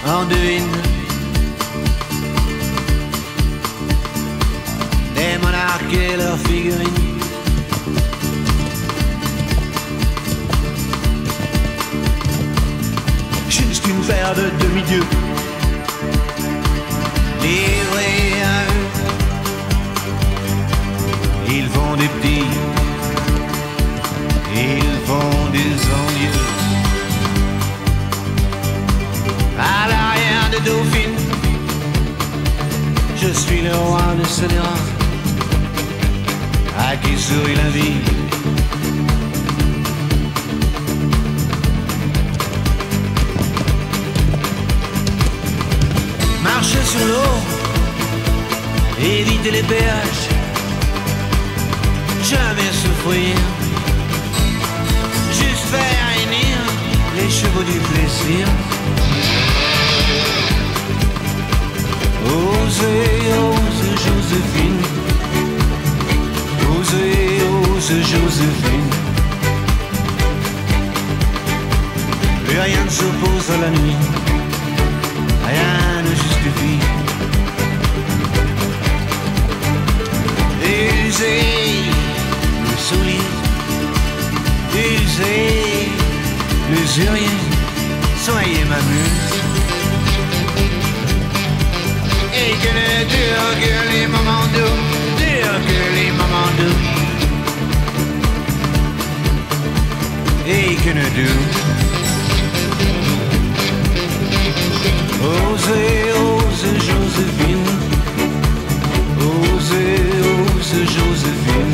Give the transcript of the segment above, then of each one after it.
en devine des monarques et leurs figurines. Juste une paire de demi-dieux livrés à eux. Ils font des petits, ils font des envieux. À l'arrière de Dauphine, je suis le roi de Saint-Hérin, à qui sourit la vie. Marcher sur l'eau, éviter les péages, jamais souffrir, juste faire hennir les chevaux du plaisir. Osez, ose Joséphine, osez, ose Joséphine. Plus rien ne s'oppose à la nuit, rien ne justifie. Usez le soulier, usez l'usurier, soyez ma muse. Et que ne durent que les moments doux, durent que les moments doux. Et que ne durent. Osez, ose Joséphine, osez, ose Joséphine.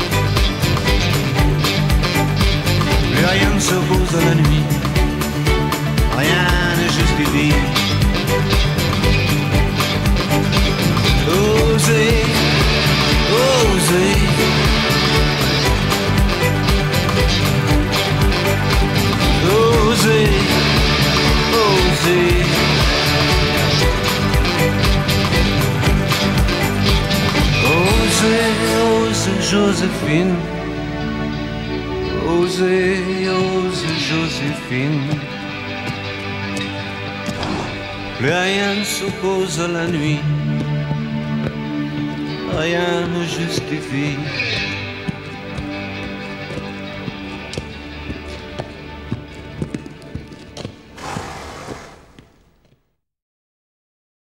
Plus rien ne s'oppose à la nuit, rien ne justifie. Osez, osez. Osez, osez. Osez, ose Joséphine. Osez, ose Joséphine. Plus rien ne s'oppose à la nuit, rien ne justifie.